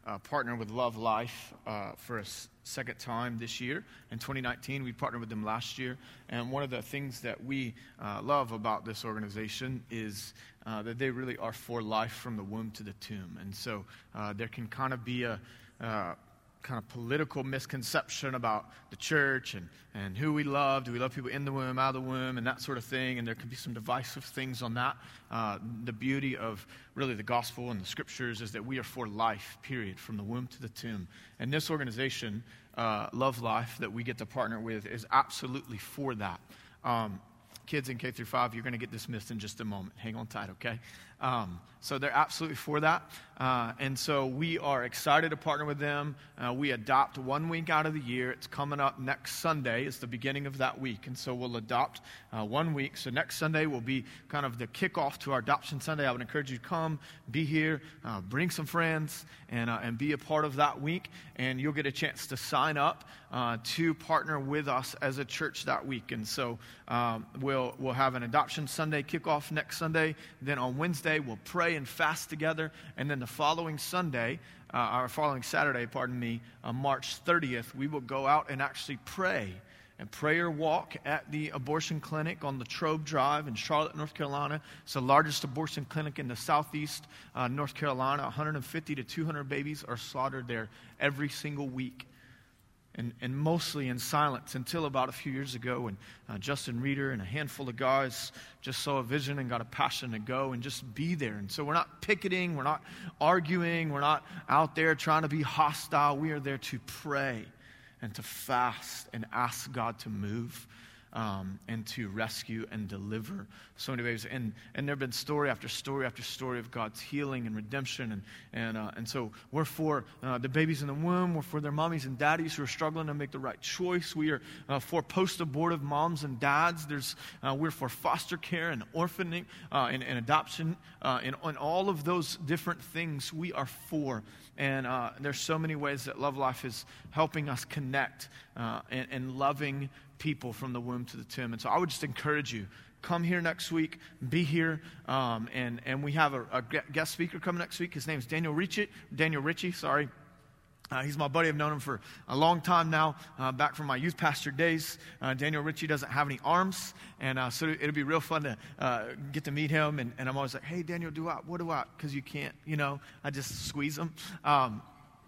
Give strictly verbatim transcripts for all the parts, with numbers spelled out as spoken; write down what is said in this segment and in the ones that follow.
uh, partner with Love Life uh, for a s- second time this year. In twenty nineteen, we partnered with them last year. And one of the things that we uh, love about this organization is uh, that they really are for life from the womb to the tomb. And so uh, there can kind of be a uh, kind of political misconception about the church and, and who we love. Do we love people in the womb, out of the womb, and that sort of thing? And there can be some divisive things on that. Uh, the beauty of really the gospel and the scriptures is that we are for life, period, from the womb to the tomb. And this organization, uh, Love Life, that we get to partner with is absolutely for that. Um, kids in K through five, you're going to get dismissed in just a moment. Hang on tight, okay? Um, so they're absolutely for that. Uh, and so we are excited to partner with them. Uh, we adopt one week out of the year. It's coming up next Sunday. It's the beginning of that week. And so we'll adopt uh, one week. So next Sunday will be kind of the kickoff to our Adoption Sunday. I would encourage you to come, be here, uh, bring some friends, and uh, and be a part of that week. And you'll get a chance to sign up uh, to partner with us as a church that week. And so um, we'll we'll have an Adoption Sunday kickoff next Sunday. Then on Wednesday, we'll pray and fast together. And then the following Sunday, uh, or following Saturday, pardon me, on March thirtieth, we will go out and actually pray and prayer walk at the abortion clinic on Latrobe Drive in Charlotte, North Carolina. It's the largest abortion clinic in the southeast uh, North Carolina. one hundred fifty to two hundred babies are slaughtered there every single week. And, and mostly in silence until about a few years ago when uh, Justin Reeder and a handful of guys just saw a vision and got a passion to go and just be there. And so we're not picketing, we're not arguing, we're not out there trying to be hostile. We are there to pray and to fast and ask God to move um, and to rescue and deliver so many babies. And and there have been story after story after story of God's healing and redemption. And and uh, and so we're for uh, the babies in the womb. We're for their mommies and daddies who are struggling to make the right choice. We are uh, for post-abortive moms and dads. There's uh, we're for foster care and orphaning uh, and, and adoption. Uh, and on all of those different things, we are for. And uh, there's so many ways that Love Life is helping us connect uh, and, and loving people from the womb to the tomb. And so I would just encourage you, come here next week, be here, um, and, and we have a, a guest speaker coming next week. His name's Daniel Ritchie, Daniel Ritchie, sorry. Uh, he's my buddy. I've known him for a long time now, uh, back from my youth pastor days. Uh, Daniel Ritchie doesn't have any arms, and uh, so it'll be real fun to uh, get to meet him. And, and I'm always like, hey, Daniel, do I? What do I? Because you can't, you know, I just squeeze him. Um,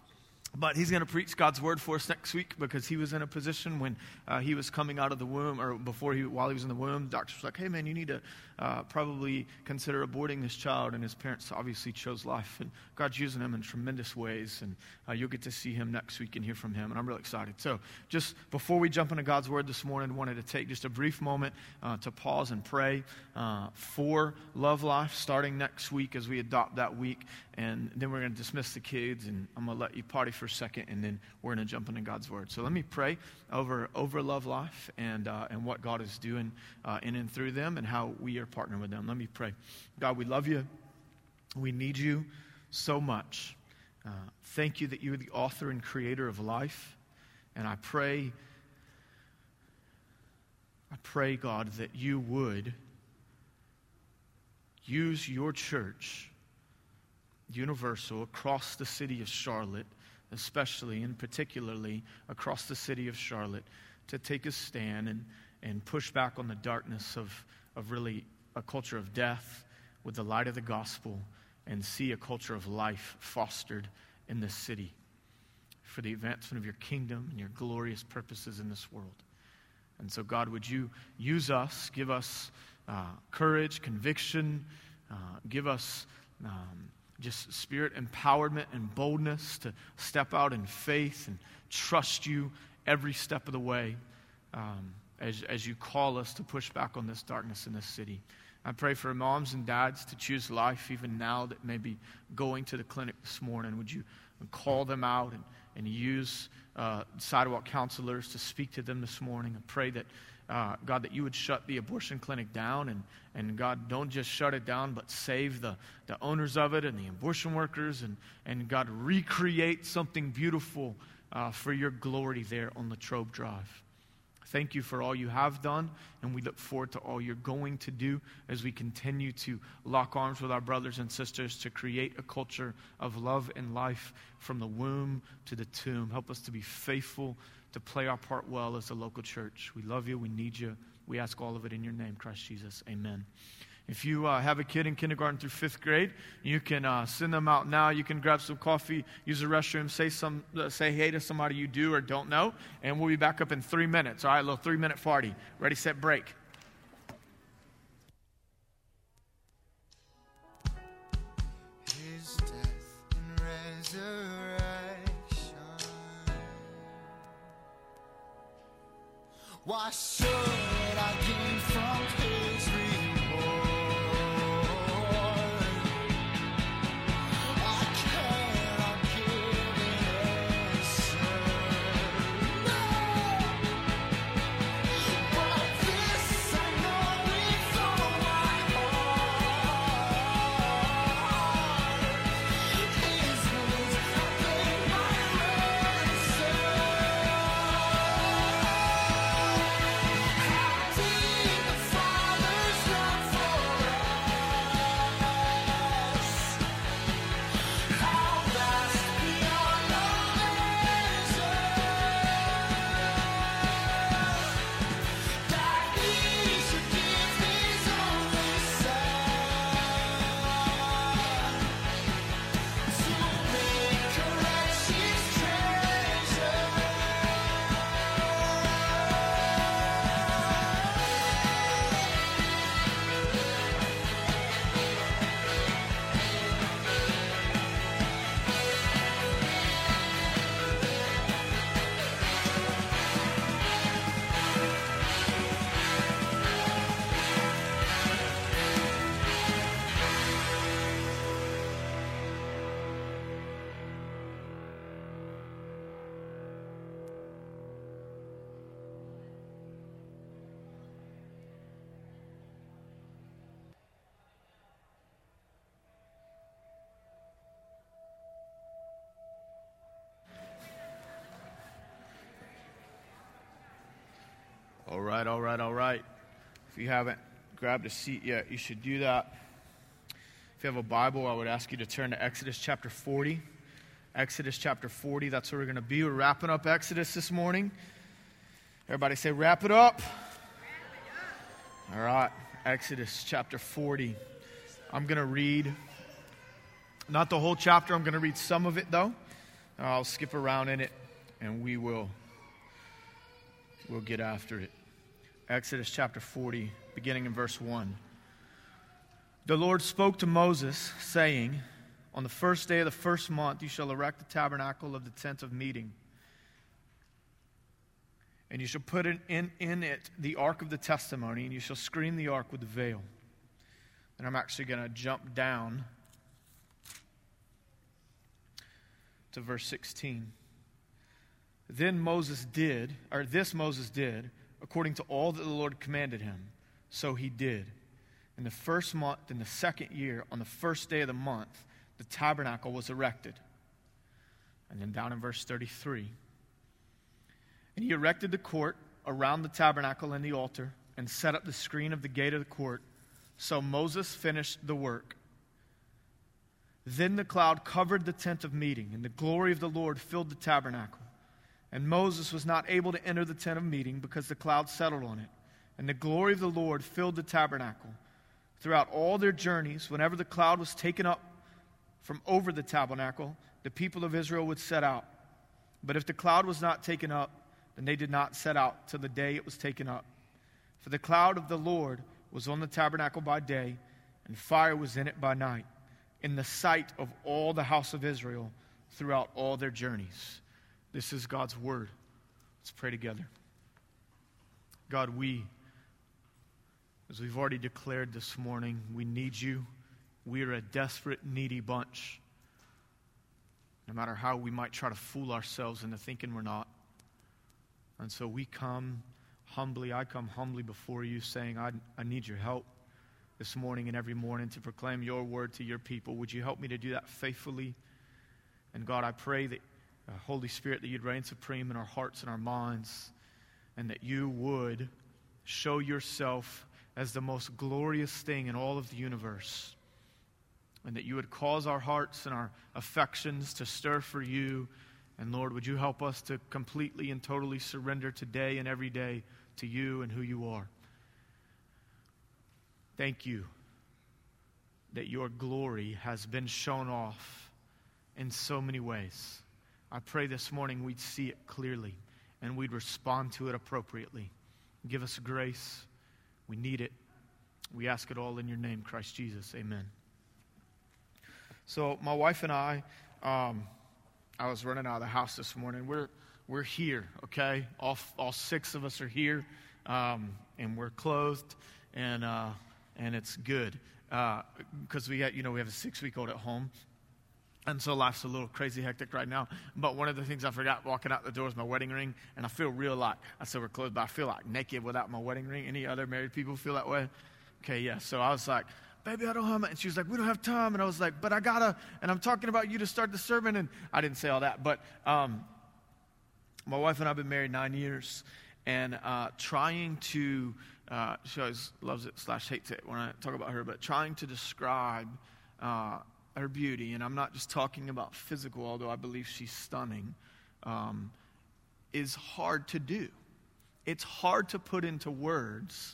But he's going to preach God's word for us next week because he was in a position when uh, he was coming out of the womb, or before he, while he was in the womb, the doctor was like, hey, man, you need to uh, probably consider aborting this child. And his parents obviously chose life. And God's using him in tremendous ways. And uh, you'll get to see him next week and hear from him. And I'm really excited. So just before we jump into God's word this morning, I wanted to take just a brief moment uh, to pause and pray uh, for Love Life starting next week as we adopt that week. And then we're going to dismiss the kids, and I'm going to let you party for a second, and then we're going to jump into God's word. So let me pray over over Love Life and uh, and what God is doing uh, in and through them and how we are partnering with them. Let me pray. God, we love you. We need you so much. Uh, thank you that you are the author and creator of life. And I pray, I pray, God, that you would use your church, Universal, across the city of Charlotte, especially and particularly across the city of Charlotte, to take a stand and, and push back on the darkness of, of really a culture of death with the light of the gospel, and see a culture of life fostered in this city for the advancement of your kingdom and your glorious purposes in this world. And so, God, would you use us, give us uh, courage, conviction, uh, give us um, just spirit empowerment and boldness to step out in faith and trust you every step of the way um, as, as you call us to push back on this darkness in this city. I pray for moms and dads to choose life even now that may be going to the clinic this morning. Would you call them out and, and use uh, sidewalk counselors to speak to them this morning? I pray that Uh, God, that you would shut the abortion clinic down, and, and God, don't just shut it down, but save the, the owners of it and the abortion workers, and, and God, recreate something beautiful uh, for your glory there on Latrobe Drive. Thank you for all you have done, and we look forward to all you're going to do as we continue to lock arms with our brothers and sisters to create a culture of love and life from the womb to the tomb. Help us to be faithful, to play our part well as a local church. We love you. We need you. We ask all of it in your name, Christ Jesus. Amen. If you uh, have a kid in kindergarten through fifth grade, you can uh, send them out now. You can grab some coffee, use the restroom, say some, uh, say hey to somebody you do or don't know, and we'll be back up in three minutes. All right, a little three-minute party. Ready, set, break. His death and resurrection. Why should I gain from his reward? All right, all right, all right. If you haven't grabbed a seat yet, you should do that. If you have a Bible, I would ask you to turn to Exodus chapter forty. Exodus chapter forty, that's where we're going to be. We're wrapping up Exodus this morning. Everybody say, wrap it up. All right, Exodus chapter forty. I'm going to read, not the whole chapter. I'm going to read some of it, though. I'll skip around in it, and we will we'll get after it. Exodus chapter forty, beginning in verse one. The Lord spoke to Moses, saying, on the first day of the first month you shall erect the tabernacle of the tent of meeting. And you shall put in, in, in it the ark of the testimony, and you shall screen the ark with the veil. And I'm actually going to jump down to verse sixteen. Then Moses did, or this Moses did, according to all that the Lord commanded him. So he did. In the first month, in the second year, on the first day of the month, the tabernacle was erected. And then down in verse thirty-three. And he erected the court around the tabernacle and the altar, and set up the screen of the gate of the court. So Moses finished the work. Then the cloud covered the tent of meeting, and the glory of the Lord filled the tabernacle. And Moses was not able to enter the tent of meeting because the cloud settled on it. And the glory of the Lord filled the tabernacle. Throughout all their journeys, whenever the cloud was taken up from over the tabernacle, the people of Israel would set out. But if the cloud was not taken up, then they did not set out till the day it was taken up. For the cloud of the Lord was on the tabernacle by day, and fire was in it by night, in the sight of all the house of Israel throughout all their journeys. This is God's word. Let's pray together. God, we, as we've already declared this morning, we need you. We are a desperate, needy bunch. No matter how we might try to fool ourselves into thinking we're not. And so we come humbly, I come humbly before you saying, I, I need your help this morning and every morning to proclaim your word to your people. Would you help me to do that faithfully? And God, I pray that, uh, Holy Spirit, that you'd reign supreme in our hearts and our minds. and that you would show yourself as the most glorious thing in all of the universe, and that you would cause our hearts and our affections to stir for you. And Lord, would you help us to completely and totally surrender today and every day to you and who you are. Thank you that your glory has been shown off in so many ways. I pray this morning we'd see it clearly and we'd respond to it appropriately. Give us grace. We need it. We ask it all in your name, Christ Jesus. Amen. So my wife and I, um, I was running out of the house this morning. We're we're here, okay? All all six of us are here, um, and we're clothed, and uh, and it's good because uh, we got you know we have a six-week-old at home, and so life's a little crazy hectic right now. But one of the things I forgot walking out the door is my wedding ring, and I feel real like I said we're clothed, but I feel like naked without my wedding ring. Any other married people feel that way? Okay, yeah. So I was like, baby, I don't have it. And she was like, we don't have time. And I was like, but I gotta, and I'm talking about you to start the sermon. And I didn't say all that. But um, my wife and I have been married nine years. And uh, trying to, uh, she always loves it slash hates it when I talk about her, but trying to describe uh, her beauty, and I'm not just talking about physical, although I believe she's stunning, um, is hard to do. It's hard to put into words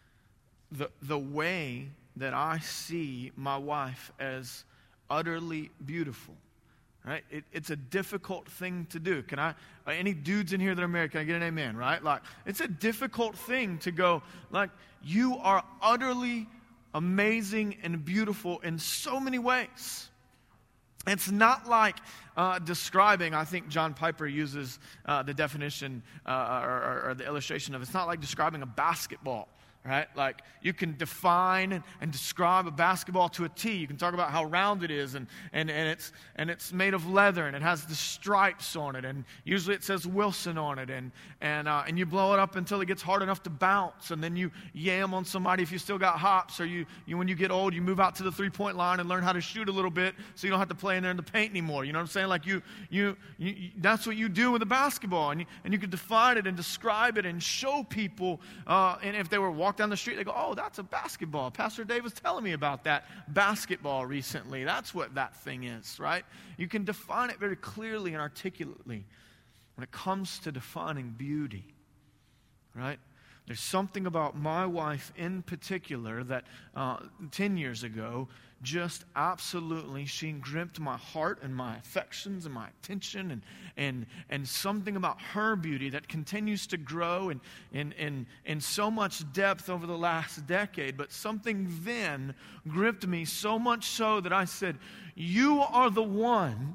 the the way that I see my wife as utterly beautiful, right? It, it's a difficult thing to do. Can I, any dudes in here that are married, can I get an amen, right? Like, it's a difficult thing to go, like, you are utterly amazing and beautiful in so many ways. It's not like uh, describing, I think John Piper uses uh, the definition uh, or, or, or the illustration of, it's not like describing a basketball. Right? Like, you can define and, and describe a basketball to a T. You can talk about how round it is, and, and, and it's and it's made of leather, and it has the stripes on it, and usually it says Wilson on it, and and uh, and you blow it up until it gets hard enough to bounce, and then you yam on somebody if you still got hops, or you, you when you get old, you move out to the three-point line and learn how to shoot a little bit, so you don't have to play in there in the paint anymore. You know what I'm saying? Like, you you, you, you that's what you do with a basketball, and you, and you can define it and describe it and show people, uh, and if they were walking down the street, they go, oh, that's a basketball. Pastor Dave was telling me about that basketball recently. That's what that thing is, right? You can define it very clearly and articulately when it comes to defining beauty, right? There's something about my wife in particular that uh, ten years ago, just absolutely, she gripped my heart and my affections and my attention, and and and something about her beauty that continues to grow in, in, in, in so much depth over the last decade. But something then gripped me so much so that I said, you are the one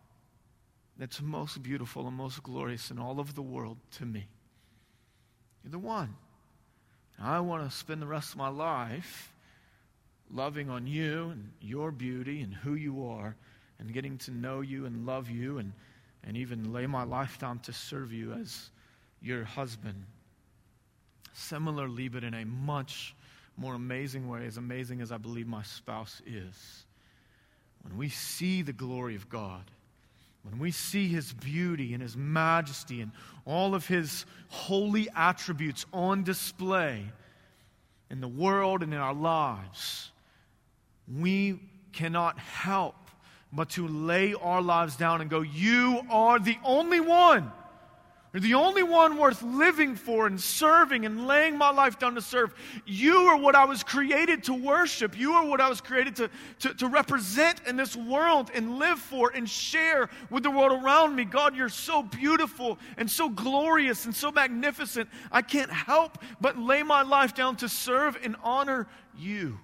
that's most beautiful and most glorious in all of the world to me. You're the one. I want to spend the rest of my life loving on you and your beauty and who you are, and getting to know you and love you, and, and even lay my life down to serve you as your husband. Similarly, but in a much more amazing way, as amazing as I believe my spouse is, when we see the glory of God, when we see His beauty and His majesty and all of His holy attributes on display in the world and in our lives, we cannot help but to lay our lives down and go, you are the only one. You're the only one worth living for and serving and laying my life down to serve. You are what I was created to worship. You are what I was created to, to, to represent in this world and live for and share with the world around me. God, you're so beautiful and so glorious and so magnificent. I can't help but lay my life down to serve and honor you.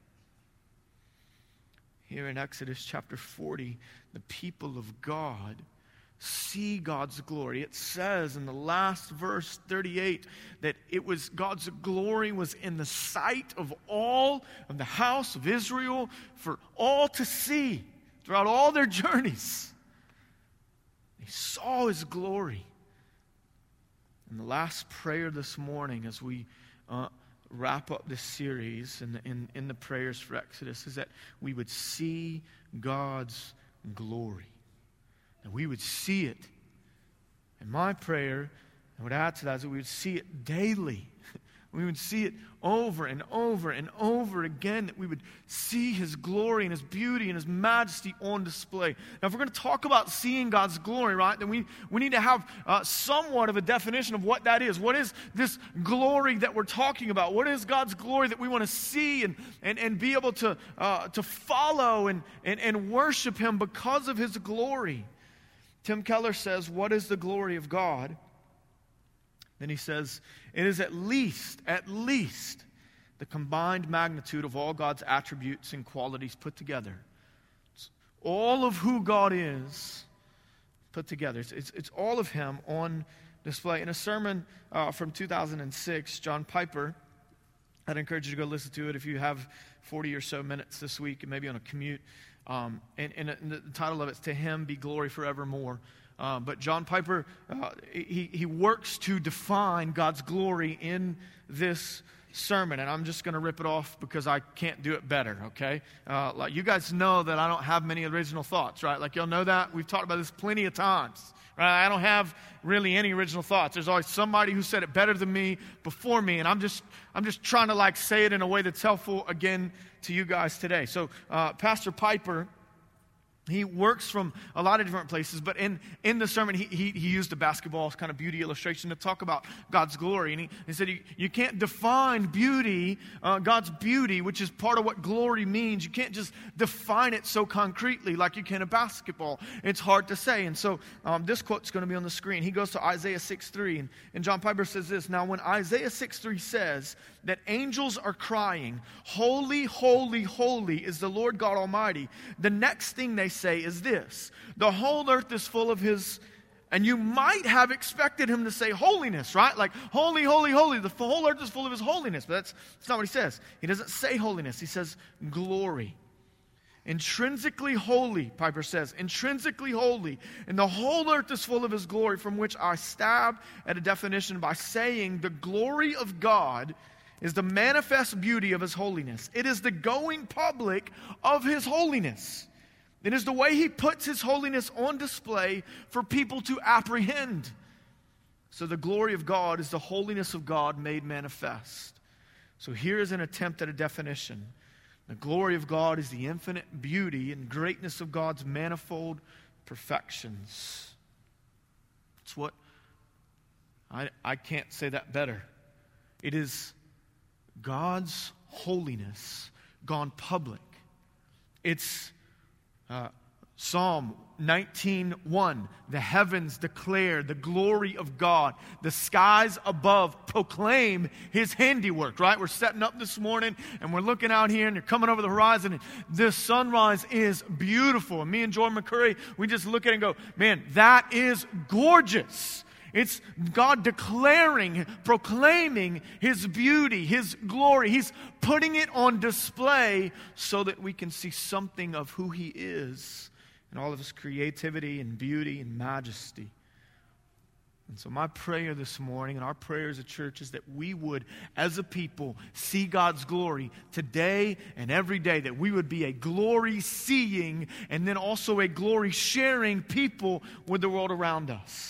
Here in Exodus chapter forty, the people of God see God's glory. It says in the last verse thirty-eight that it was God's glory was in the sight of all of the house of Israel for all to see throughout all their journeys. They saw His glory. And the last prayer this morning as we uh, wrap up this series in the, in, in the prayers for Exodus is that we would see God's glory. And we would see it. And my prayer And what I would add to that is that we would see it daily. We would see it over and over and over again, that we would see His glory and His beauty and His majesty on display. Now, if we're going to talk about seeing God's glory, right, then we, we need to have uh, somewhat of a definition of what that is. What is this glory that we're talking about? What is God's glory that we want to see and, and, and be able to, uh, to follow and, and, and worship Him because of His glory? Tim Keller says, what is the glory of God? Then he says, it is at least, at least, the combined magnitude of all God's attributes and qualities put together. It's all of who God is put together. It's, it's, it's all of Him on display. In a sermon uh, from two thousand six, John Piper, I'd encourage you to go listen to it if you have forty or so minutes this week and maybe on a commute. Um, and, and the title of it is To Him Be Glory Forevermore. Uh, but John Piper, uh, he, he works to define God's glory in this sermon. And I'm just going to rip it off because I can't do it better, okay? Uh, like you guys know that I don't have many original thoughts, right? Like y'all know that. We've talked about this plenty of times, right? I don't have really any original thoughts. There's always somebody who said it better than me before me. And I'm just I'm just trying to like say it in a way that's helpful again to you guys today. So uh, Pastor Piper, he works from a lot of different places, but in, in the sermon, he, he, he used a basketball kind of beauty illustration to talk about God's glory. And he, he said, you, you can't define beauty, uh, God's beauty, which is part of what glory means. You can't just define it so concretely like you can a basketball. It's hard to say. And so um, this quote's going to be on the screen. He goes to Isaiah six three, and, and John Piper says this, now when Isaiah six three says that angels are crying, holy, holy, holy is the Lord God Almighty, the next thing they say is this, the whole earth is full of His, and you might have expected Him to say holiness, right? Like, holy, holy, holy, the whole earth is full of His holiness, but that's, that's not what He says. He doesn't say holiness, He says glory. Intrinsically holy, Piper says, intrinsically holy, and the whole earth is full of His glory, from which I stab at a definition by saying the glory of God is the manifest beauty of His holiness. It is the going public of His holiness. It is the way He puts His holiness on display for people to apprehend. So the glory of God is the holiness of God made manifest. So here is an attempt at a definition. The glory of God is the infinite beauty and greatness of God's manifold perfections. It's what, I, I can't say that better. It is God's holiness gone public. It's uh, Psalm nineteen one. The heavens declare the glory of God. The skies above proclaim His handiwork, right? We're setting up this morning and we're looking out here and you're coming over the horizon and this sunrise is beautiful. And me and Jordan McCurry, we just look at it and go, man, that is gorgeous. It's God declaring, proclaiming His beauty, His glory. He's putting it on display so that we can see something of who He is and all of His creativity and beauty and majesty. And so my prayer this morning and our prayer as a church is that we would, as a people, see God's glory today and every day, that we would be a glory-seeing and then also a glory-sharing people with the world around us.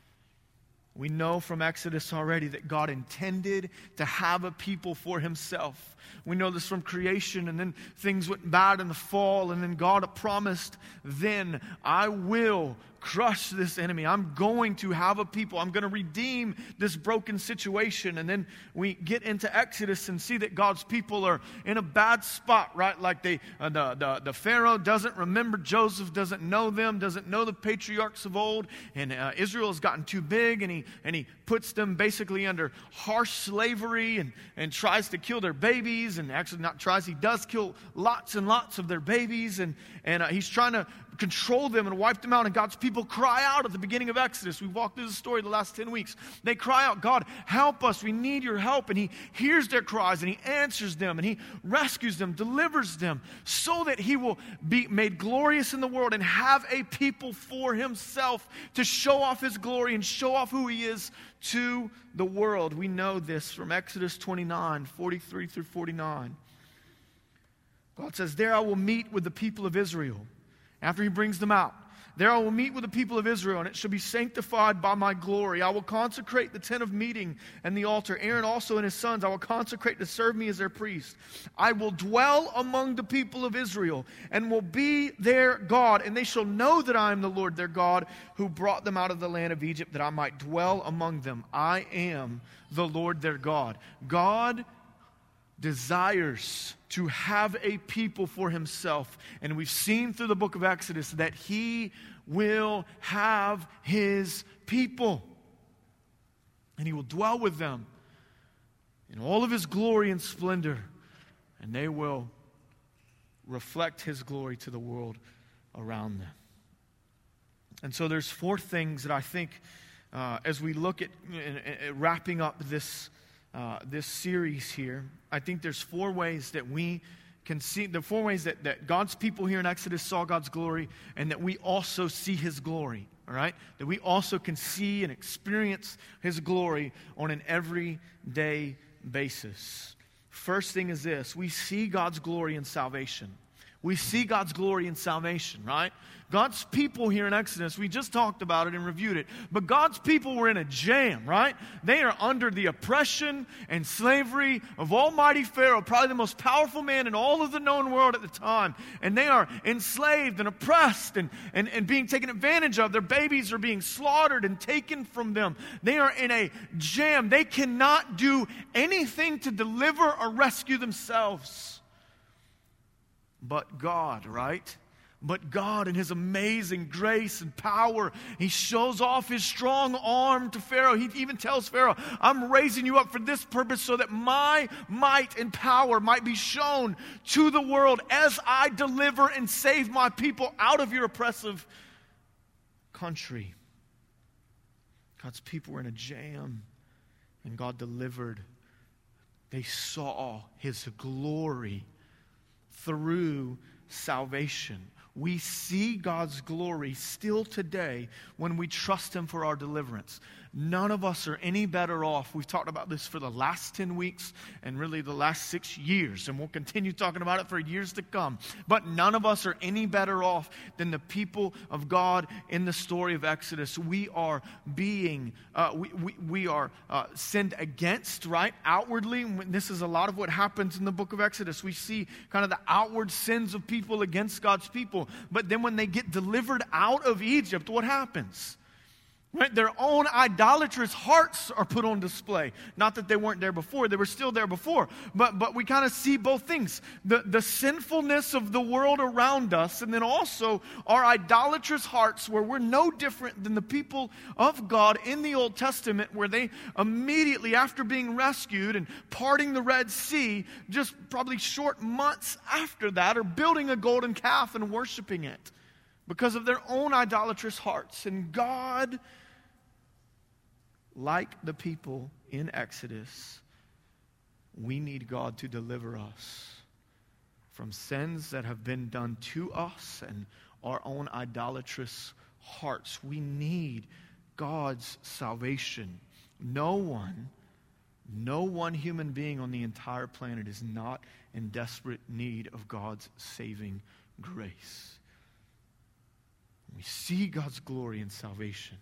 We know from Exodus already that God intended to have a people for Himself. We know this from creation, and then things went bad in the fall, and then God promised, then I will crush this enemy. I'm going to have a people. I'm going to redeem this broken situation. And then we get into Exodus and see that God's people are in a bad spot, right? Like they, uh, the, the, the Pharaoh doesn't remember Joseph, doesn't know them, doesn't know the patriarchs of old. And uh, Israel has gotten too big, and he, and he puts them basically under harsh slavery and, and tries to kill their babies. And actually not tries, he does kill lots and lots of their babies. And, and uh, he's trying to control them and wipe them out. And God's people cry out at the beginning of Exodus. We walked through the story the last ten weeks. They cry out, God, help us. We need your help. And He hears their cries and He answers them and He rescues them, delivers them, so that He will be made glorious in the world and have a people for Himself to show off His glory and show off who He is to the world. We know this from Exodus twenty-nine, forty-three through forty-nine. God says, there I will meet with the people of Israel after He brings them out. There I will meet with the people of Israel, and it shall be sanctified by my glory. I will consecrate the tent of meeting and the altar. Aaron also and his sons I will consecrate to serve me as their priest. I will dwell among the people of Israel, and will be their God. And they shall know that I am the Lord their God, who brought them out of the land of Egypt, that I might dwell among them. I am the Lord their God. God desires to have a people for himself. And we've seen through the book of Exodus that he will have his people. And he will dwell with them in all of his glory and splendor. And they will reflect his glory to the world around them. And so there's four things that I think uh, as we look at uh, uh, wrapping up this Uh, this series here, I think there's four ways that we can see, the four ways that, that God's people here in Exodus saw God's glory, and that we also see his glory, all right? That we also can see and experience his glory on an everyday basis. First thing is this: we see God's glory in salvation. We see God's glory in salvation, right? God's people here in Exodus, we just talked about it and reviewed it, but God's people were in a jam, right? They are under the oppression and slavery of Almighty Pharaoh, probably the most powerful man in all of the known world at the time. And they are enslaved and oppressed and, and, and being taken advantage of. Their babies are being slaughtered and taken from them. They are in a jam. They cannot do anything to deliver or rescue themselves. But God, right? But God in his amazing grace and power, he shows off his strong arm to Pharaoh. He even tells Pharaoh, I'm raising you up for this purpose so that my might and power might be shown to the world as I deliver and save my people out of your oppressive country. God's people were in a jam, and God delivered. They saw his glory through salvation. We see God's glory still today when we trust him for our deliverance. None of us are any better off. We've talked about this for the last ten weeks and really the last six years. And we'll continue talking about it for years to come. But none of us are any better off than the people of God in the story of Exodus. We are being, uh, we, we, we are uh, sinned against, right? Outwardly. This is a lot of what happens in the book of Exodus. We see kind of the outward sins of people against God's people. But then when they get delivered out of Egypt, what happens? Right? Their own idolatrous hearts are put on display. Not that they weren't there before. They were still there before. But but we kind of see both things. The, the sinfulness of the world around us, and then also our idolatrous hearts, where we're no different than the people of God in the Old Testament, where they immediately, after being rescued and parting the Red Sea, just probably short months after that, are building a golden calf and worshiping it because of their own idolatrous hearts. And God, like the people in Exodus, we need God to deliver us from sins that have been done to us and our own idolatrous hearts. We need God's salvation. No one, no one human being on the entire planet is not in desperate need of God's saving grace. We see God's glory in salvation.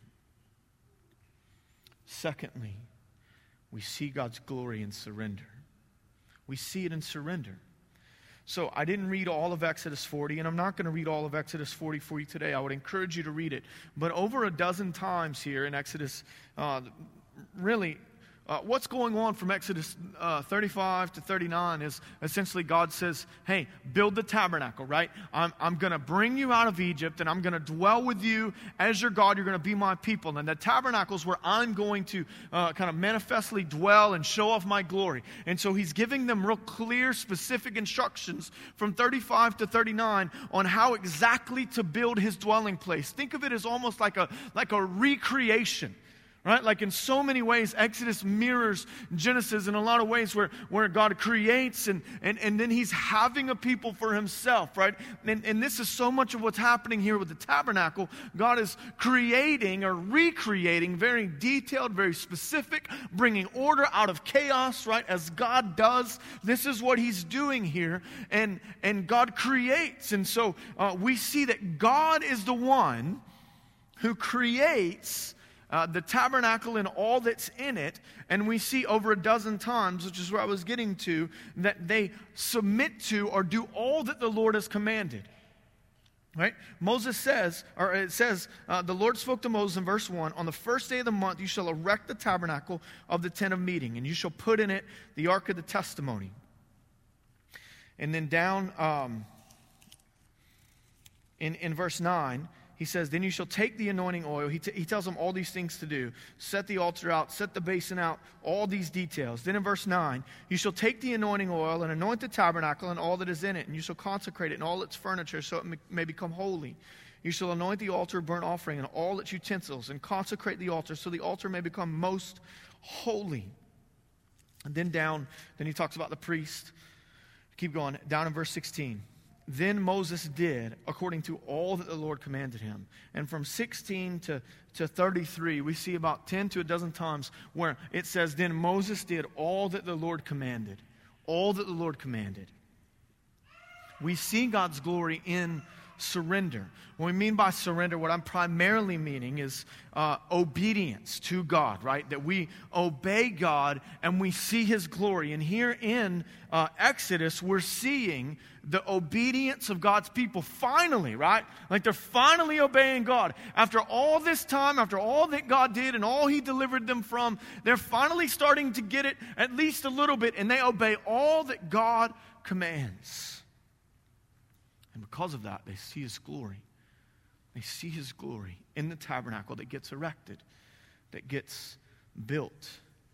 Secondly, we see God's glory in surrender. We see it in surrender. So I didn't read all of Exodus forty, and I'm not going to read all of Exodus forty for you today. I would encourage you to read it. But over a dozen times here in Exodus, uh, really, Uh, what's going on from Exodus uh, thirty-five to thirty-nine is essentially God says, hey, build the tabernacle, right? I'm, I'm going to bring you out of Egypt, and I'm going to dwell with you as your God. You're going to be my people. And the tabernacle is where I'm going to uh, kind of manifestly dwell and show off my glory. And so he's giving them real clear, specific instructions from thirty-five to thirty-nine on how exactly to build his dwelling place. Think of it as almost like a like a recreation. Right? Like in so many ways, Exodus mirrors Genesis in a lot of ways where, where God creates and, and, and then he's having a people for himself, right? And, and this is so much of what's happening here with the tabernacle. God is creating or recreating, very detailed, very specific, bringing order out of chaos, right? As God does. This is what he's doing here. And, and God creates. And so uh, we see that God is the one who creates Uh, the tabernacle and all that's in it, and we see over a dozen times, which is where I was getting to, that they submit to or do all that the Lord has commanded. Right? Moses says, or it says, uh, the Lord spoke to Moses in verse one, on the first day of the month you shall erect the tabernacle of the tent of meeting, and you shall put in it the ark of the testimony. And then down um, in, in verse nine, he says, then you shall take the anointing oil. He, t- he tells them all these things to do. Set the altar out, set the basin out, all these details. Then in verse nine, you shall take the anointing oil and anoint the tabernacle and all that is in it, and you shall consecrate it and all its furniture so it may, may become holy. You shall anoint the altar of burnt offering and all its utensils, and consecrate the altar so the altar may become most holy. And then down, then he talks about the priest. Keep going, down in verse sixteen. Then Moses did according to all that the Lord commanded him. And from sixteen to, to thirty-three, we see about ten to a dozen times where it says, then Moses did all that the Lord commanded. All that the Lord commanded. We see God's glory in surrender. What we mean by surrender, what I'm primarily meaning is uh, obedience to God, right? That we obey God and we see his glory. And here in uh, Exodus, we're seeing the obedience of God's people finally, right? Like they're finally obeying God. After all this time, after all that God did and all he delivered them from, they're finally starting to get it at least a little bit, and they obey all that God commands. And because of that, they see his glory. They see his glory in the tabernacle that gets erected, that gets built.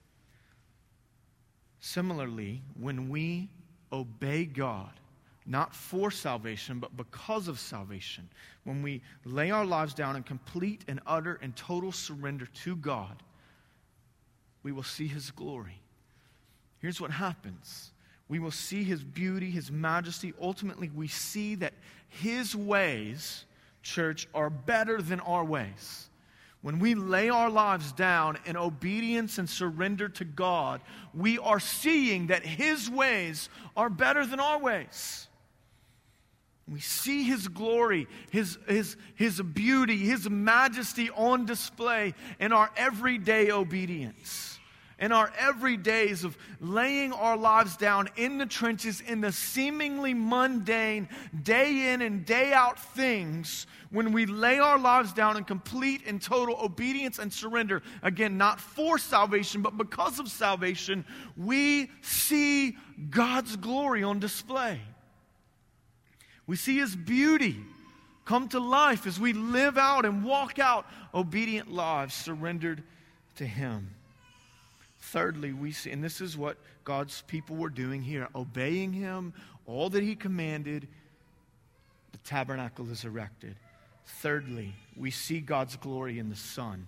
Similarly, when we obey God, not for salvation, but because of salvation, when we lay our lives down in complete and utter and total surrender to God, we will see his glory. Here's what happens. We will see his beauty, his majesty. Ultimately, we see that his ways, church, are better than our ways. When we lay our lives down in obedience and surrender to God, we are seeing that his ways are better than our ways. We see his glory, his, his, his beauty, his majesty on display in our everyday obedience. In our everydays of laying our lives down in the trenches, in the seemingly mundane, day in and day out things, when we lay our lives down in complete and total obedience and surrender, again, not for salvation, but because of salvation, we see God's glory on display. We see his beauty come to life as we live out and walk out obedient lives surrendered to him. Thirdly, we see, and this is what God's people were doing here, obeying him, all that he commanded, the tabernacle is erected. Thirdly, we see God's glory in the Son.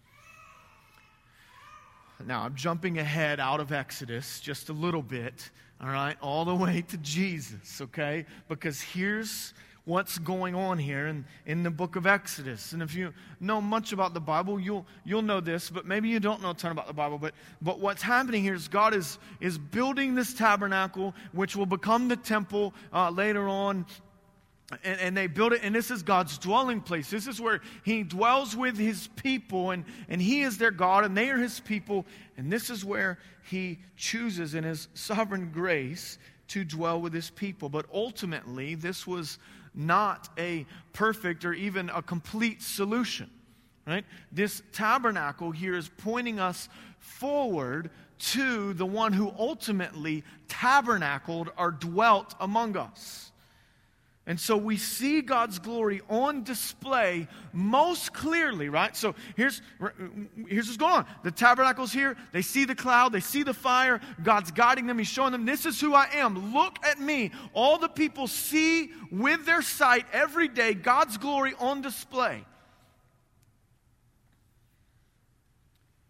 Now, I'm jumping ahead out of Exodus just a little bit, all right, all the way to Jesus, okay? Because here's what's going on here in, in the book of Exodus. And if you know much about the Bible, you'll you'll know this, but maybe you don't know a ton about the Bible. But but what's happening here is God is, is building this tabernacle, which will become the temple uh, later on. And, and they build it, and this is God's dwelling place. This is where he dwells with his people, and, and he is their God, and they are his people. And this is where he chooses in his sovereign grace to dwell with his people. But ultimately, this was not a perfect or even a complete solution, right? This tabernacle here is pointing us forward to the one who ultimately tabernacled or dwelt among us. And so we see God's glory on display most clearly, right? So here's, here's what's going on. The tabernacle's here. They see the cloud. They see the fire. God's guiding them. He's showing them, this is who I am. Look at me. All the people see with their sight every day God's glory on display.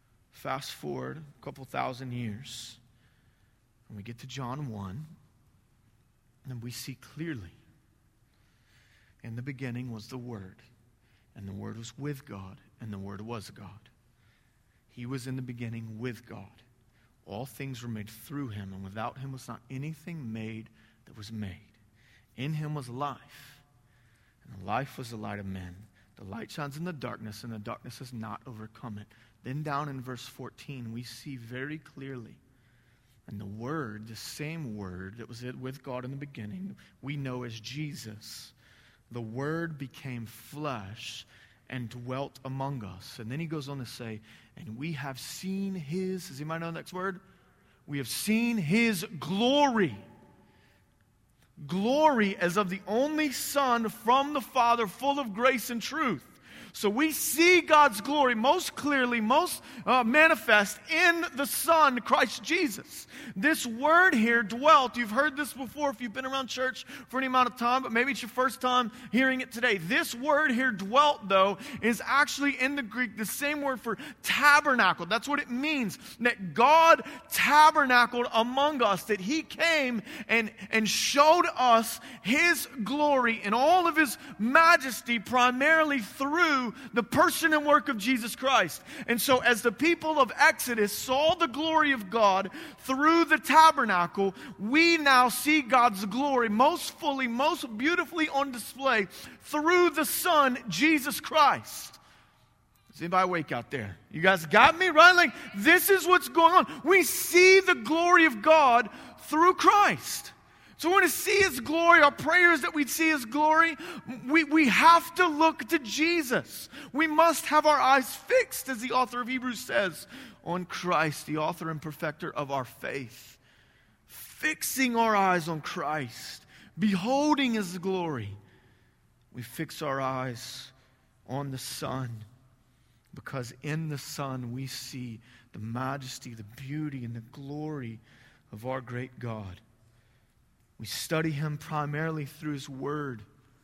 fast forward a couple thousand years, and we get to John one, and we see clearly, in the beginning was the Word, and the Word was with God, and the Word was God. He was in the beginning with God. All things were made through him, and without him was not anything made that was made. In him was life, and the life was the light of men. The light shines in the darkness, and the darkness has not overcome it. Then down in verse fourteen, we see very clearly, and the Word, the same Word that was with God in the beginning, we know as Jesus, the Word became flesh and dwelt among us. And then he goes on to say, and we have seen his, does anybody know the next word? We have seen his glory. Glory as of the only Son from the Father, full of grace and truth. So we see God's glory most clearly, most uh, manifest in the Son, Christ Jesus. This word here, dwelt, you've heard this before if you've been around church for any amount of time, but maybe it's your first time hearing it today. This word here, dwelt, though, is actually in the Greek the same word for tabernacle. That's what it means, that God tabernacled among us, that he came and, and showed us his glory in all of his majesty, primarily through the person and work of Jesus Christ. And so as the people of Exodus saw the glory of God through the tabernacle, we now see God's glory most fully, most beautifully on display through the Son, Jesus Christ. Is anybody awake out there? You guys got me, right? Like, this is what's going on. We see the glory of God through Christ. So we want to see his glory. Our prayer is that we'd see his glory. We, we have to look to Jesus. We must have our eyes fixed, as the author of Hebrews says, on Christ, the author and perfecter of our faith. Fixing our eyes on Christ, beholding his glory. We fix our eyes on the Son, because in the Son we see the majesty, the beauty, and the glory of our great God. We study him primarily through his word.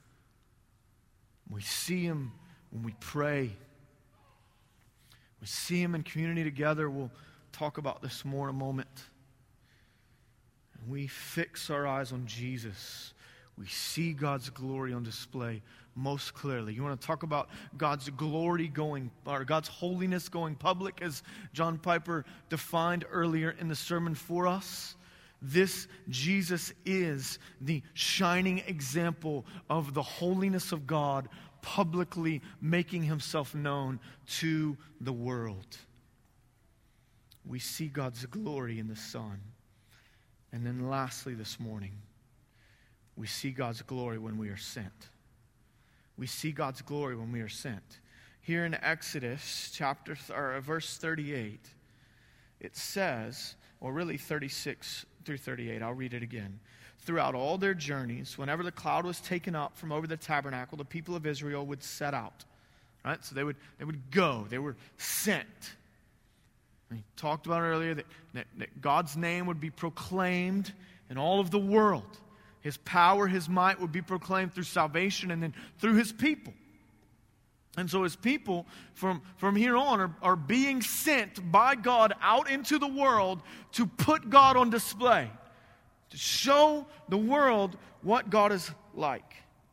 We see him when we pray. We see him in community together. We'll talk about this more in a moment. And we fix our eyes on Jesus. We see God's glory on display most clearly. You want to talk about God's glory going, or God's holiness going public, as John Piper defined earlier in the sermon for us? This Jesus is the shining example of the holiness of God publicly making himself known to the world. We see God's glory in the Son. And then lastly this morning, we see God's glory when we are sent. We see God's glory when we are sent. Here in Exodus chapter or verse thirty-eight, it says, or really thirty-six through thirty-eight, I'll read it again. Throughout all their journeys, whenever the cloud was taken up from over the tabernacle, the people of Israel would set out. Right? So they would they would go. They were sent. We talked about earlier that, that, that God's name would be proclaimed in all of the world. His power, his might would be proclaimed through salvation and then through his people. And so his people from, from here on are, are being sent by God out into the world to put God on display, to show the world what God is like.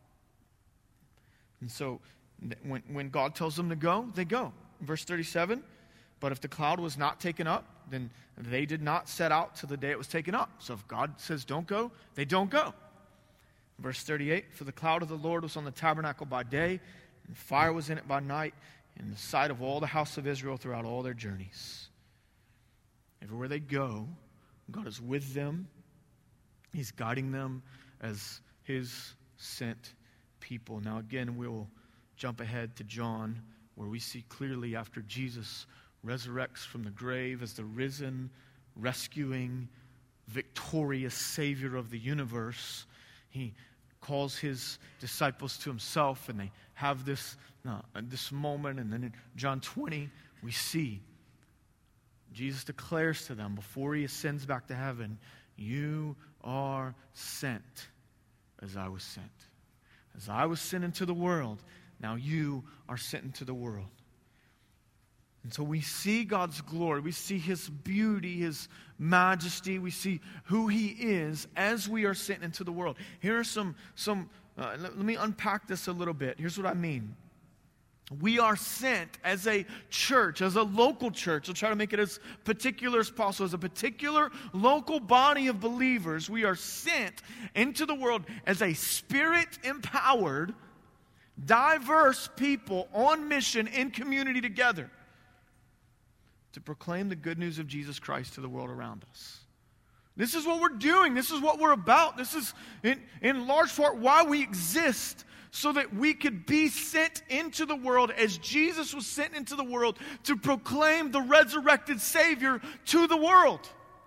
And so when, when God tells them to go, they go. Verse thirty-seven, but if the cloud was not taken up, then they did not set out till the day it was taken up. So if God says don't go, they don't go. Verse thirty-eight, for the cloud of the Lord was on the tabernacle by day, and fire was in it by night, in the sight of all the house of Israel throughout all their journeys. Everywhere they go, God is with them. He's guiding them as his sent people. Now again, we'll jump ahead to John, where we see clearly after Jesus resurrects from the grave as the risen, rescuing, victorious Savior of the universe, he calls his disciples to himself, and they have this, uh, this moment. And then in John twenty, we see Jesus declares to them before he ascends back to heaven, you are sent as I was sent. As I was sent into the world, now you are sent into the world. And so we see God's glory, we see His beauty, His majesty, we see who He is as we are sent into the world. Here are some, some uh, let, let me unpack this a little bit. Here's what I mean. We are sent as a church, as a local church. I'll try to make it as particular as possible. As a particular local body of believers, we are sent into the world as a Spirit-empowered, diverse people on mission in community together to proclaim the good news of Jesus Christ to the world around us. This is what we're doing. This is what we're about. This is, in, in large part, why we exist, so that we could be sent into the world as Jesus was sent into the world to proclaim the resurrected Savior to the world.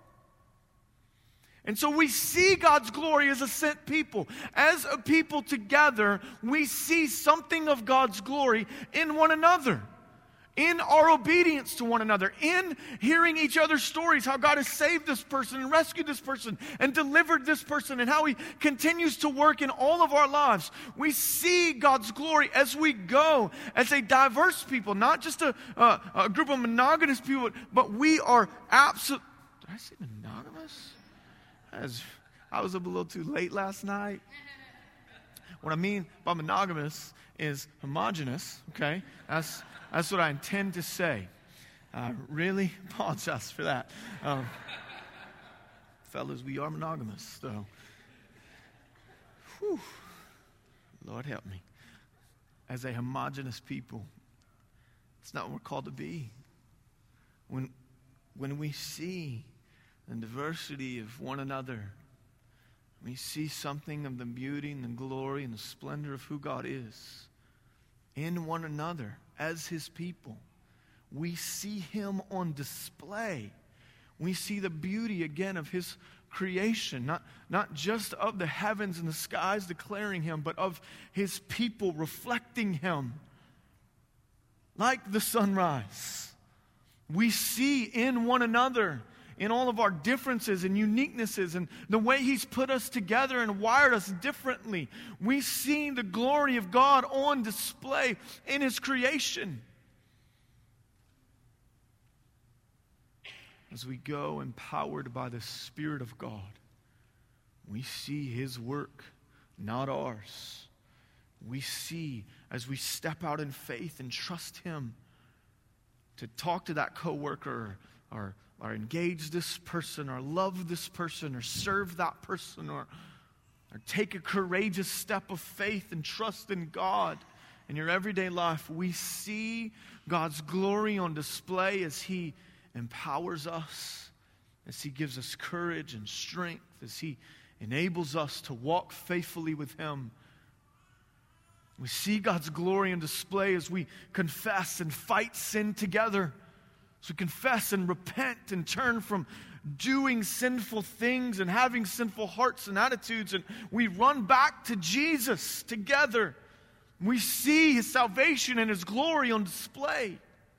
And so we see God's glory as a sent people. As a people together, we see something of God's glory in one another, in our obedience to one another, in hearing each other's stories, how God has saved this person and rescued this person and delivered this person, and how He continues to work in all of our lives. We see God's glory as we go as a diverse people, not just a, a, a group of monogamous people, but we are absolute. Did I say monogamous? As I was up a little too late last night. What I mean by monogamous is homogenous, okay? That's that's what I intend to say. I really apologize for that. Um, fellas, we are monogamous, so. Whew. Lord help me. As a homogenous people, it's not what we're called to be. When, when we see the diversity of one another, we see something of the beauty and the glory and the splendor of who God is in one another as His people. We see Him on display. We see the beauty again of His creation, not, not just of the heavens and the skies declaring Him, but of His people reflecting Him like the sunrise. We see in one another, in all of our differences and uniquenesses and the way He's put us together and wired us differently, we see the glory of God on display in His creation. As we go empowered by the Spirit of God, we see His work, not ours. We see as we step out in faith and trust Him to talk to that coworker or or engage this person, or love this person, or serve that person, or, or take a courageous step of faith and trust in God in your everyday life. We see God's glory on display as He empowers us, as He gives us courage and strength, as He enables us to walk faithfully with Him. We see God's glory on display as we confess and fight sin together. So confess and repent and turn from doing sinful things and having sinful hearts and attitudes, and we run back to Jesus together. We see His salvation and His glory on display.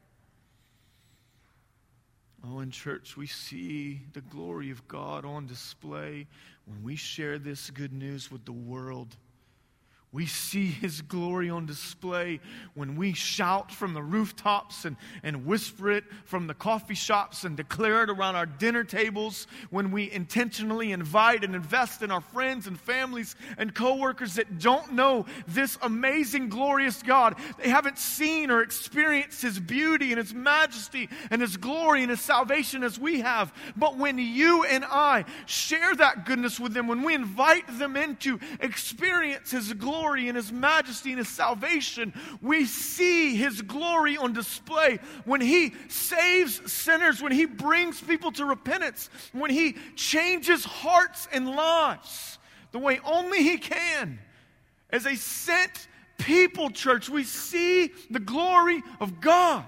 Oh, in church, we see the glory of God on display when we share this good news with the world. We see His glory on display when we shout from the rooftops and, and whisper it from the coffee shops and declare it around our dinner tables, when we intentionally invite and invest in our friends and families and coworkers that don't know this amazing, glorious God. They haven't seen or experienced His beauty and His majesty and His glory and His salvation as we have. But when you and I share that goodness with them, when we invite them in to experience His glory and His majesty and His salvation, we see His glory on display when He saves sinners, when He brings people to repentance, when He changes hearts and lives the way only He can. As a sent people, church, we see the glory of God.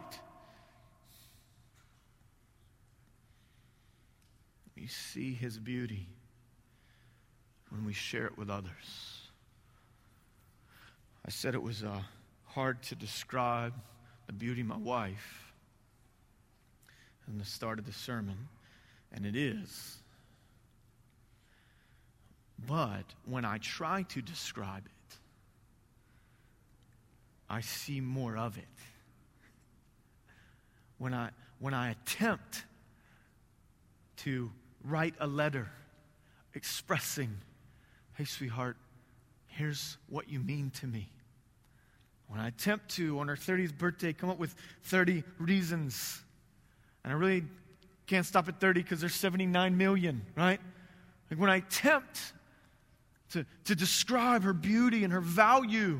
We see His beauty when we share it with others. I said it was uh, hard to describe the beauty of my wife in the start of the sermon, and it is. But when I try to describe it, I see more of it. when I, when I attempt to write a letter expressing, hey, sweetheart, here's what you mean to me. When I attempt to, on her thirtieth birthday, come up with thirty reasons, and I really can't stop at thirty because there's seventy-nine million, right? Like when I attempt to, to describe her beauty and her value,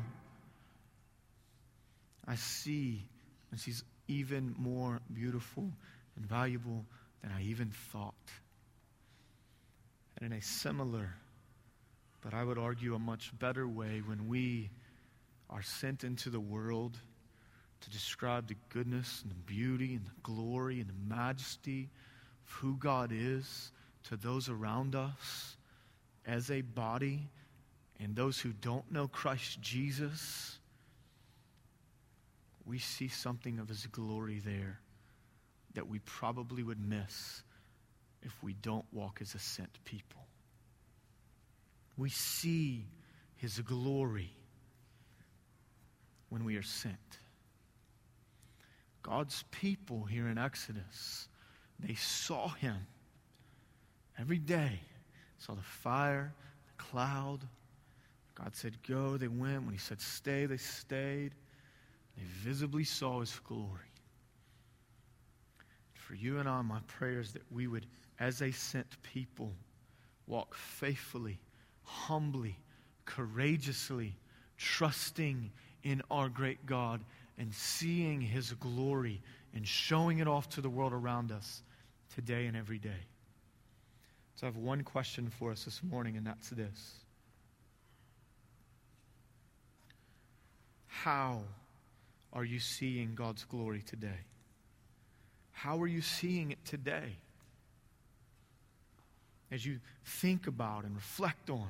I see that she's even more beautiful and valuable than I even thought. And in a similar, but I would argue a much better way, when we are sent into the world to describe the goodness and the beauty and the glory and the majesty of who God is to those around us as a body and those who don't know Christ Jesus, we see something of His glory there that we probably would miss if we don't walk as a sent people. We see His glory when we are sent. God's people here in Exodus, they saw Him every day. Saw the fire, the cloud. God said, go, they went. When He said, stay, they stayed. They visibly saw His glory. For you and I, my prayer is that we would, as a sent people, walk faithfully, humbly, courageously, trusting in our great God and seeing His glory and showing it off to the world around us today and every day. So I have one question for us this morning, and that's this. How are you seeing God's glory today? How are you seeing it today? As you think about and reflect on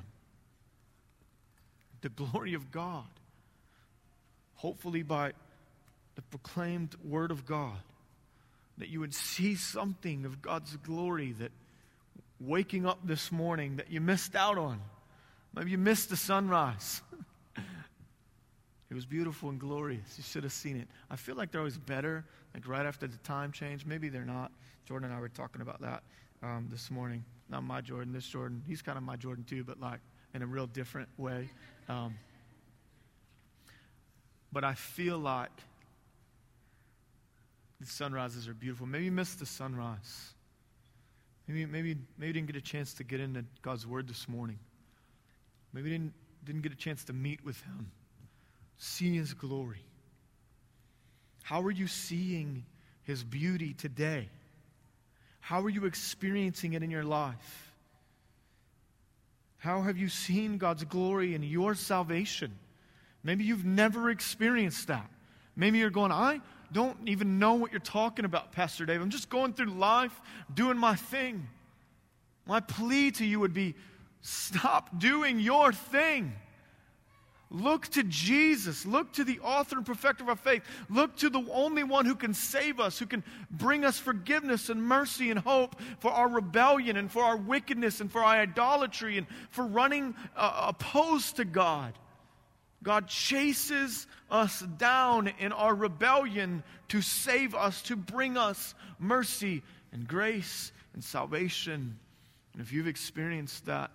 the glory of God, hopefully by the proclaimed Word of God, that you would see something of God's glory that waking up this morning that you missed out on. Maybe you missed the sunrise. It was beautiful and glorious. You should have seen it. I feel like they're always better, like right after the time change. Maybe they're not. Jordan and I were talking about that um, this morning. Not my Jordan, this Jordan. He's kind of my Jordan too, but like in a real different way. Um, but I feel like the sunrises are beautiful. Maybe you missed the sunrise. Maybe, maybe, maybe you didn't get a chance to get into God's Word this morning. Maybe you didn't, didn't get a chance to meet with Him. See His glory. How are you seeing His beauty today? How are you experiencing it in your life? How have you seen God's glory in your salvation? Maybe you've never experienced that. Maybe you're going, I don't even know what you're talking about, Pastor Dave. I'm just going through life, doing my thing. My plea to you would be, stop doing your thing. Look to Jesus. Look to the author and perfecter of our faith. Look to the only one who can save us, who can bring us forgiveness and mercy and hope for our rebellion and for our wickedness and for our idolatry and for running uh, opposed to God. God chases us down in our rebellion to save us, to bring us mercy and grace and salvation. And if you've experienced that,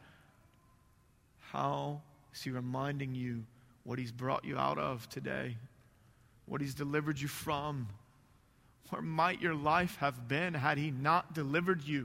how is He reminding you what He's brought you out of today? What He's delivered you from? Where might your life have been had He not delivered you?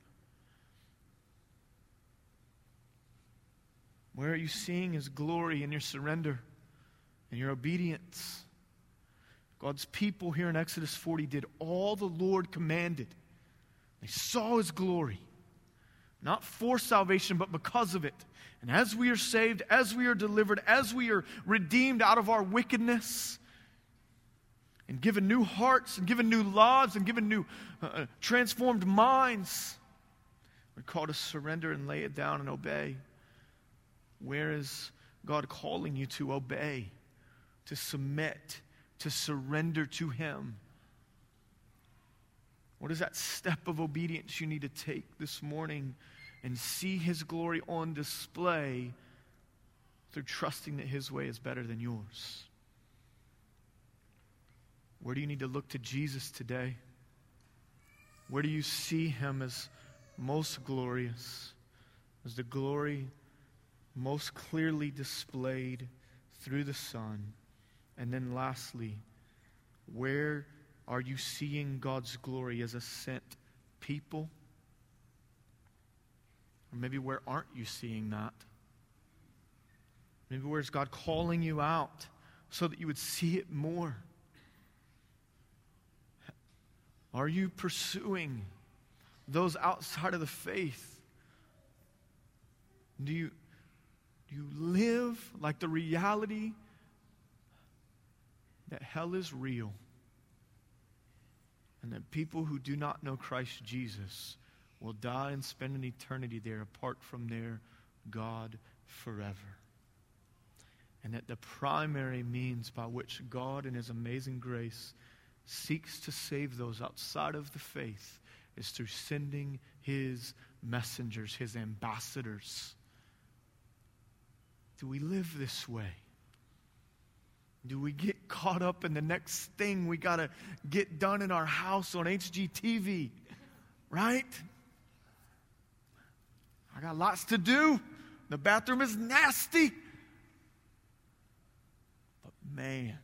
Where are you seeing His glory in your surrender and your obedience? God's people here in Exodus forty did all the Lord commanded. They saw His glory, not for salvation, but because of it. And as we are saved, as we are delivered, as we are redeemed out of our wickedness, and given new hearts, and given new lives, and given new uh, transformed minds, we're called to surrender and lay it down and obey. Where is God calling you to obey, to submit, to surrender to Him? What is that step of obedience you need to take this morning and see His glory on display through trusting that His way is better than yours? Where do you need to look to Jesus today? Where do you see him as most glorious, as the glory most clearly displayed through the Son? And then lastly, where are you seeing God's glory as a sent people? Or maybe where aren't you seeing that? Maybe where's God calling you out so that you would see it more? Are you pursuing those outside of the faith? Do you, do you live like the reality that hell is real and that people who do not know Christ Jesus will die and spend an eternity there apart from their God forever? And that the primary means by which God in his amazing grace seeks to save those outside of the faith is through sending his messengers, his ambassadors. Do we live this way? Do we get caught up in the next thing we got to get done in our house on H G T V? Right? I got lots to do. The bathroom is nasty. But man,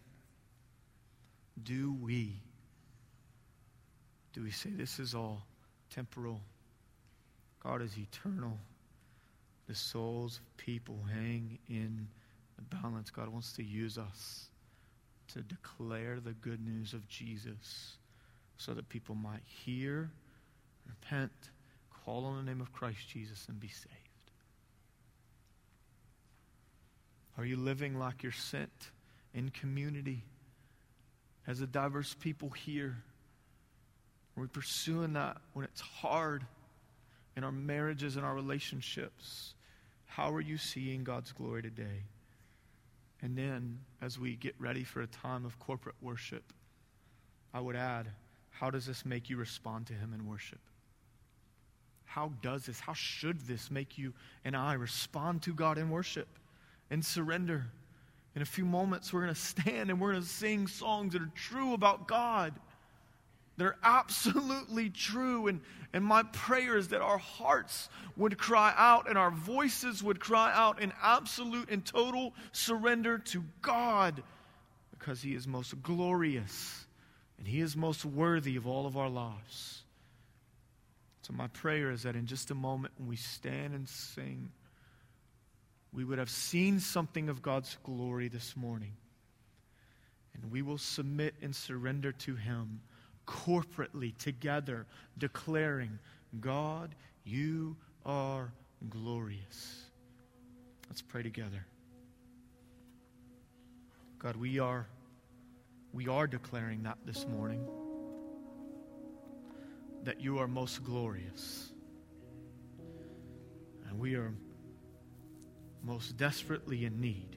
do we, do we say this is all temporal? God is eternal. The souls of people hang in the balance. God wants to use us to declare the good news of Jesus so that people might hear, repent, call on the name of Christ Jesus, and be saved. Are you living like you're sent in community as a diverse people here? Are we pursuing that when it's hard in our marriages and our relationships? How are you seeing God's glory today? And then, as we get ready for a time of corporate worship, I would add, how does this make you respond to him in worship? How does this, how should this make you and I respond to God in worship and surrender? In a few moments, we're going to stand and we're going to sing songs that are true about God. They're absolutely true. And, and my prayer is that our hearts would cry out and our voices would cry out in absolute and total surrender to God, because he is most glorious and he is most worthy of all of our lives. So my prayer is that in just a moment when we stand and sing, we would have seen something of God's glory this morning, and we will submit and surrender to him corporately together, declaring, God, you are glorious. Let's pray together. God, we are we are declaring that this morning, that you are most glorious. And we are most desperately in need.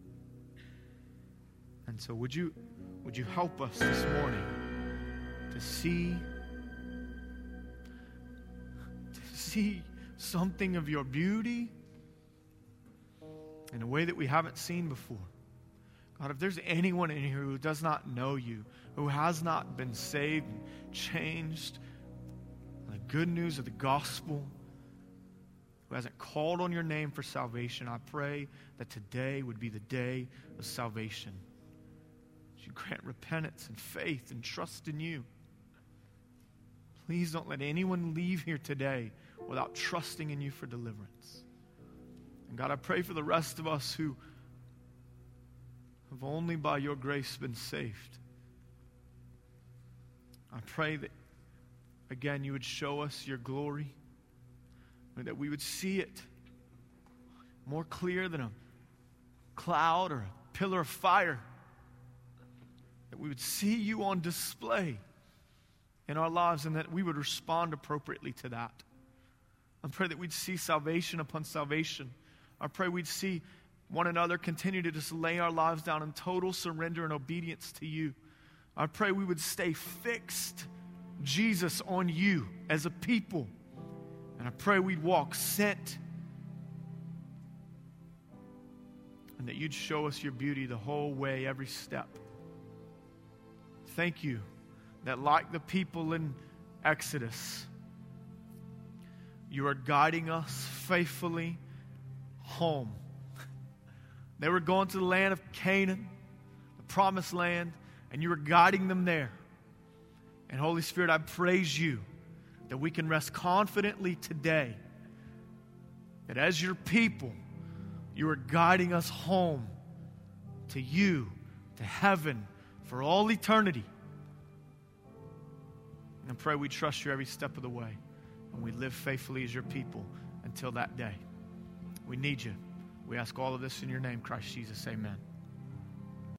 And so would you would you help us this morning to see to see something of your beauty in a way that we haven't seen before. God, if there's anyone in here who does not know you, who has not been saved and changed by the good news of the gospel, who hasn't called on your name for salvation, I pray that today would be the day of salvation. That you grant repentance and faith and trust in you. Please don't let anyone leave here today without trusting in you for deliverance. And God, I pray for the rest of us who have only by your grace been saved. I pray that, again, you would show us your glory, and that we would see it more clear than a cloud or a pillar of fire. That we would see you on display in our lives, and that we would respond appropriately to that. I pray that we'd see salvation upon salvation. I pray we'd see one another continue to just lay our lives down in total surrender and obedience to you. I pray we would stay fixed, Jesus, on you as a people. And I pray we'd walk sent. And that you'd show us your beauty the whole way, every step. thank you that like the people in Exodus, you are guiding us faithfully home. They were going to the land of Canaan, the promised land, and you were guiding them there. And Holy Spirit, I praise you that we can rest confidently today that as your people, you are guiding us home to you, to heaven, for all eternity. And pray we trust you every step of the way, and we live faithfully as your people until that day. We need you. We ask all of this in your name, Christ Jesus. Amen.